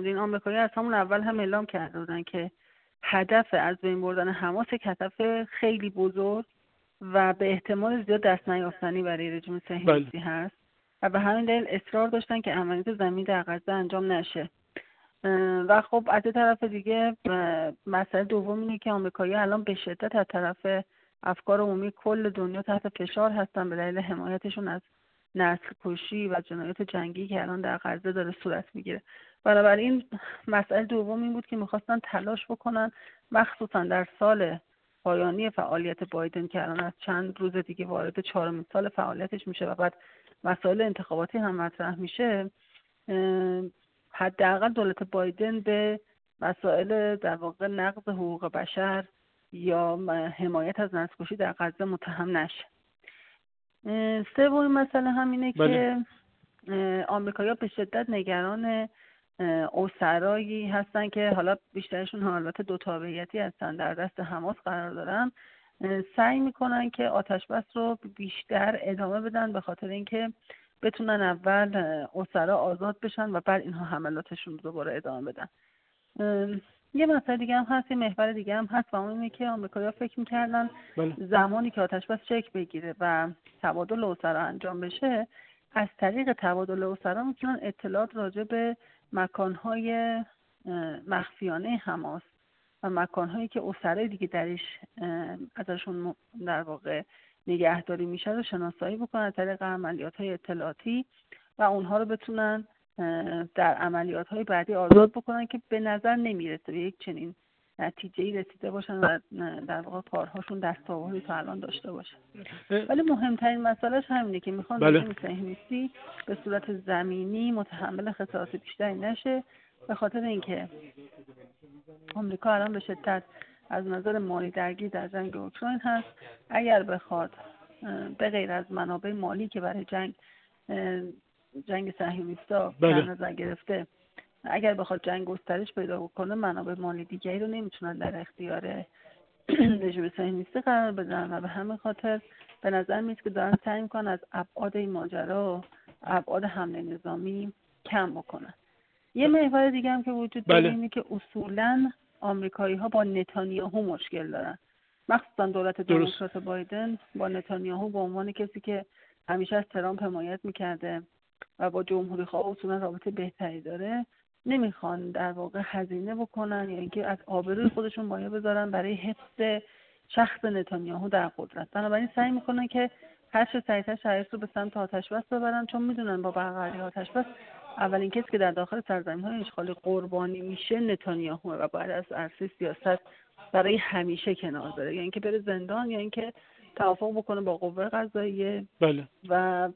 میدونین آمریکایی از همون اول هم اعلام کرده بودن که هدف از بین بردن حماس یک هدف خیلی بزرگ و به احتمال زیاد دست نیافتنی برای رژیم صهیونیستی هست و به همین دلیل اصرار داشتن که عملیات زمینی در غزه انجام نشه. و خب از طرف دیگه مسئله دوم اینه که آمریکایی‌ها الان به شدت از طرف افکار عمومی کل دنیا تحت فشار هستن به دلیل حمایتشون از نسل کشی و جنایات جنگی که الان در غزه داره صورت میگیره. بنابراین مسئله دوم این بود که میخواستن تلاش بکنن مخصوصا در سال پایانی فعالیت بایدن که الان از چند روز دیگه وارد 4مین سال فعالیتش میشه و بعد مسائل انتخاباتی هم مطرح میشه، حداقل دولت بایدن به مسائل در واقع نقض حقوق بشر یا حمایت از نسل‌کشی در غزه متهم نشه. سومین مسئله هم اینه که آمریکایی‌ها به شدت نگران اسرایی هستن که حالا بیشترشون حالات دو تابعیتی هستن در دست حماس قرار دارن، سعی میکنن که آتش بس رو بیشتر ادامه بدن به خاطر اینکه بتونن اول اسرا آزاد بشن و بعد اینها حملاتشون رو دوباره ادامه بدن. یه مسئله دیگه هم هست، یه محور دیگه هم هست و اون اینه که آمریکایی‌ها فکر می‌کردن زمانی که آتش بس شکل بگیره و تبادل اسرا انجام بشه، از طریق تبادل اسرا میتونن اطلاعات راجع به مکان‌های مخفیانه حماس و مکان‌هایی که اسرای دیگه درش ازشون در واقع نگهداری میشه رو شناسایی بکنن از طریق عملیات‌های اطلاعاتی و اونها رو بتونن در عملیات‌های بعدی آزاد بکنن که به نظر نمیرسه به یک چنین نتیجه‌ای رسیده باشن و در واقع کارهاشون دستاوردی تا الان داشته باشه. ولی مهمترین مسئلهش همینه که میخوان رژیم صهیونیستی به صورت زمینی متحمل خسارات بیشتری نشه، به خاطر اینکه آمریکا الان به شدت از نظر مالی درگیر در جنگ اوکراین هست. اگر بخواد به غیر از منابع مالی که برای جنگ صهیونیست‌ها در نظر گرفته، اگر بخواد جنگ گسترش پیدا بکنه منابع مالی دیگری رو نمیتونن در اختیار رژیم صهیونیستی قرار بدن و به همین خاطر به نظر میاد که دارن سعی میکنن از ابعاد این ماجرا ابعاد حمله نظامی کم بکنن. یه محور دیگه هم که وجود داره اینه که اصولاً آمریکایی‌ها با نتانیاهو مشکل دارن، مخصوصا دولت دموکرات بایدن با نتانیاهو به عنوان کسی که همیشه از ترامپ حمایت میکرده و با جمهوری‌خواه اصولاً رابطه بهتری داره، نمیخوان در واقع هزینه بکنن یا اینکه از آبروی خودشون مایه بذارن برای حفظ شخص نتانیاهو در قدرت. بنابراین سعی میکنن که هر چه سریعتر شرایط رو به سمت آتش بس ببرن، چون میدونن با برقراری آتش بس اولین کسی که در داخل سرزمین‌های اشغالی قربانی میشه نتانیاهو و باید از عرصه سیاست برای همیشه کنار بره، یا اینکه بره زندان یا اینکه توافق بکنه با قوه قضاییه و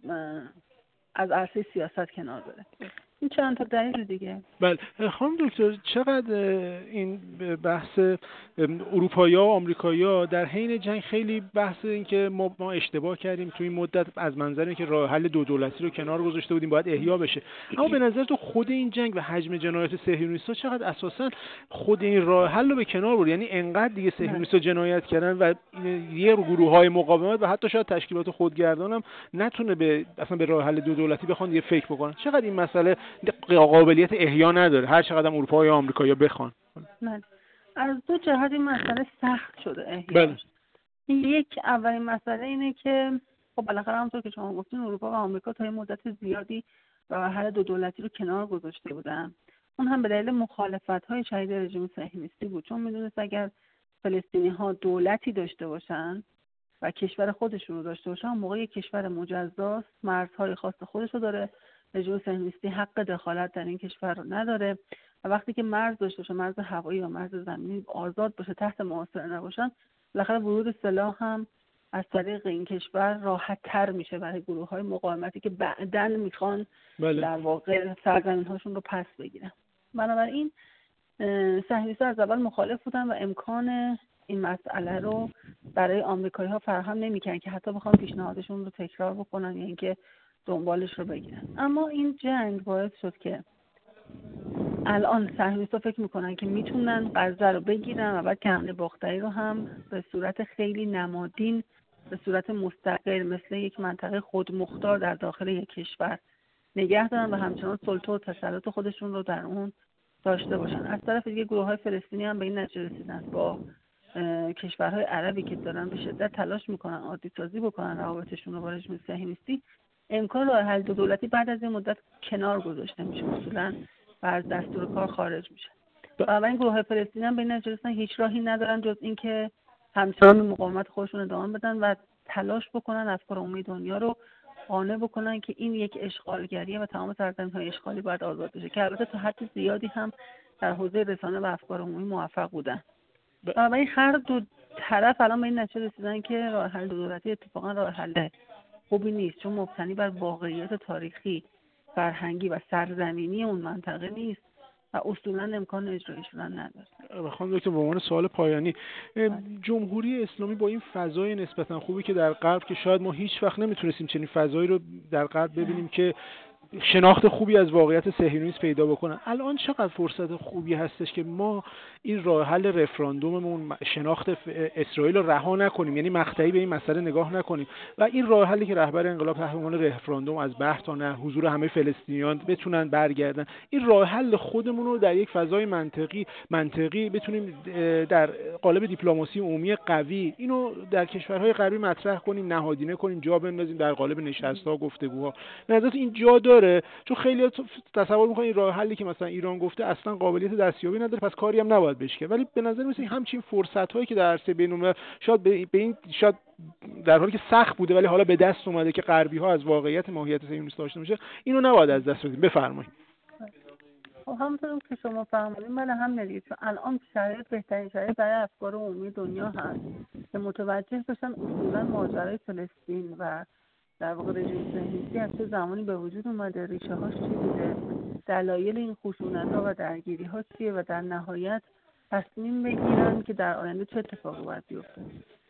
از عرصه سیاست کنار بره. این چند تا دلیل دیگه. بله خانم دکتر، چقدر این بحث اروپایی‌ها و آمریکایی‌ها در حین جنگ خیلی بحث این که ما اشتباه کردیم توی این مدت از منظر اینکه راه حل دو دولتی رو کنار گذاشته بودیم باید احیا بشه، اما به نظر تو خود این جنگ و حجم جنایات صهیونیست‌ها چقدر اساساً خود این راه حل رو به کنار برد؟ یعنی انقدر دیگه صهیونیست‌ها جنایت کردن و یه گروه‌های مقاومت و حتی شاید تشکیلات خودگردان هم نتونه اصلا به راه حل دو دولتی بخوان دیگه فکر بکنن. چقدر این مسئله قابلیت احیا نداره هر چقدر اروپا یا آمریکا بخوان؟ از دو جهت این مسئله سخت شده احیا. یک، اولین مسئله اینه که خب بالاخره همونطور که شما گفتین اروپا و آمریکا تا مدت زیادی راه حل دو دولتی رو کنار گذاشته بودن، اون هم به دلیل مخالفت‌های شدید رژیم صهیونیستی بود، چون می‌دونست اگر فلسطینی‌ها دولتی داشته باشن و کشور خودشون رو داشته باشن، موقع یک کشور مجزاست، مرزهای خاص خودش رو داره، رژیم صهیونیستی حق دخالت در این کشور رو نداره و وقتی که مرز داشته باشه، مرز هوایی و مرز زمینی آزاد باشه، تحت محاصره نباشن، بالاخره ورود سلاح هم از طریق این کشور راحت تر میشه برای گروه‌های مقاومتی که بعداً میخوان در واقع سرزمین‌هاشون رو پس بگیرن. بنابراین صهیونیست‌ها از اول مخالف بودن و امکان این مسئله رو برای آمریکایی‌ها فراهم نمی‌کردن که حتی بخوام پیشنهادشون رو تکرار بکنن یا اینکه دنبالش رو بگیرن. اما این جنگ باعث شد که الان صهیونیست‌ها فکر میکنن که میتونن غزه رو بگیرن و بعد که حمله باختری رو هم به صورت خیلی نمادین، به صورت مستقل مثل یک منطقه خودمختار در داخل یک کشور نگه دارن و همچنان سلطه و تسلط خودشون رو در اون داشته باشن. از طرف دیگه گروه‌های فلسطینی هم به این نتیجه رسیدن با کشورهای عربی که دارن به شدت تلاش میکنن عادی سازی بکنن روابطشون رو با رژیم صهیونیستی، امکان راه حل دو دولتی بعد از این مدت کنار گذاشته میشه، اصولا و از دستور کار خارج میشه. و این گروه‌های فلسطینی هم به این نتیجه رسیدن هیچ راهی ندارن جز اینکه همچنان مقاومت خودشون ادامه بدن و تلاش بکنن افکار عمومی دنیا رو قانع بکنن که این یک اشغالگریه و تمام سرزمین‌های اشغالی باید آزاد بشه، که البته تا حد زیادی هم در حوزه رسانه و افکار عمومی موفق بودن. و این هر دو طرف الان به این نتیجه رسیدن که راه حل دو دولتی اتفاقا راه حل خوبی نیست، چون مبتنی بر واقعیت تاریخی، فرهنگی و سرزمینی اون منطقه نیست و اصولا امکان اجرایی شدن نداره. بخوام دکتر به عنوان سوال پایانی، جمهوری اسلامی با این فضای نسبتا خوبی که در غرب، که شاید ما هیچ وقت نمیتونستیم چنین فضایی رو در غرب ببینیم که شناخت خوبی از واقعیت صهیونیسم پیدا بکنن، الان چقدر فرصت خوبی هستش که ما این راه حل رفراندوممون، شناخت اسرائیل رو رها نکنیم، یعنی مقطعی به این مسئله نگاه نکنیم و این راه حلی که رهبر انقلاب تحت عنوان رفراندوم از بحث تا نه حضور همه فلسطینیان بتونن برگردن، این راه حل خودمون رو در یک فضای منطقی بتونیم در قالب دیپلماسی عمومی قوی اینو در کشورهای غربی مطرح کنیم، نهادینه کنیم، جا بندازیم در قالب نشست‌ها، گفتگوها. نظرت این جا داره؟ چون خیلی‌ها تصور می‌کنن این راه حلی که مثلا ایران گفته اصلا قابلیت دستیابی نداره، پس کاری هم نباید بشه کرد، ولی به نظر میاد همچین فرصت‌هایی که در عرصه بین‌الملل شاید به این شاید در حالی که سخت بوده ولی حالا به دست اومده که غربی‌ها از واقعیت ماهیت صهیونیسم داشته باشه، اینو نباید از دست بدیم. بفرمایید. خب همونطور که شما فهمیدین بله هم ندید، چون الان شرایط بهترین شرایط برای افکار عمومی دنیا هست که متوجه بشن اصولا ماجرای فلسطین و در واقع رژیم صهیونیستی از چه زمانی به وجود اومده، ریشه هاش چی بوده، دلایل این خشونت‌ها و درگیری‌ها چیه و در نهایت تصمیم بگیرن که در آینده چه اتفاقی باید بیفته.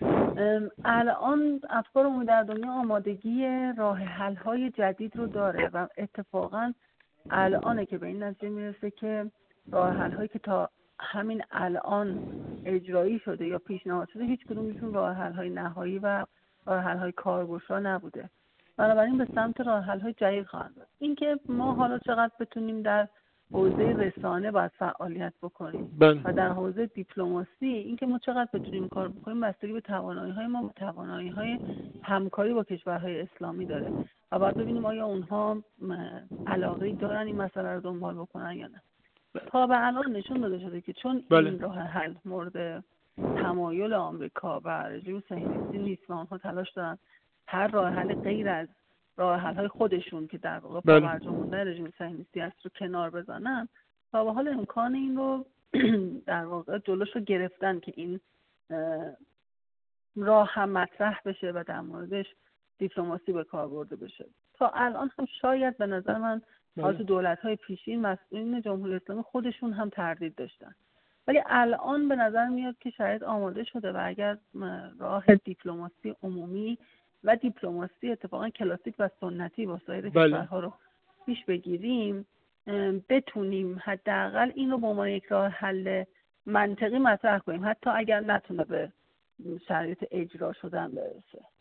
الان افکار عمومی در دنیا آمادگی راه حل‌های جدید رو داره و اتفاقاً الانه که به این نتیجه میرسه که راه حل‌هایی که تا همین الان اجرایی شده یا پیشنهاد شده هیچ کدومشون راه حل‌های نهایی و راه حل‌های کارگشا نبوده. بنابراین به سمت راه حل‌های جدید خواهند رفت. اینکه ما حالا چقدر بتونیم در حوزه رسانه باید فعالیت بکنیم و در حوزه دیپلماسی اینکه ما چقدر بتونیم کار بکنیم بستگی به توانایی‌های ما و توانایی‌های همکاری با کشورهای اسلامی داره و باید ببینیم آیا اونها علاقه‌ای دارن این مسئله رو دنبال بکنن یا نه. تا به الان نشون داده شده که چون این راه حل مورد تمایل آمریکا و رژیم صهیونیستی نیست و آنها تلاش دارن هر راه حل غیر از راه حل‌های خودشون که در واقع پابرجا مونده رژیم صهیونیستی است رو کنار بزنن، تا به حال امکان این رو در واقع جلوش رو گرفتن که این راه هم مطرح بشه و در موردش دیپلماسی به کار برده بشه. تا الان هم شاید به نظر من از دولت‌های پیشین مسئولین جمهوری اسلامی خودشون هم تردید داشتن، ولی الان به نظر میاد که شاید آماده شده و اگر راه دیپلماسی عمومی و دیپلماسی اتفاقا کلاسیک و سنتی با سایر کشورها رو پیش بگیریم بتونیم حداقل این رو به عنوان یک راه حل منطقی مطرح کنیم، حتی اگر نتونه به شرایط اجرا شدن برسه.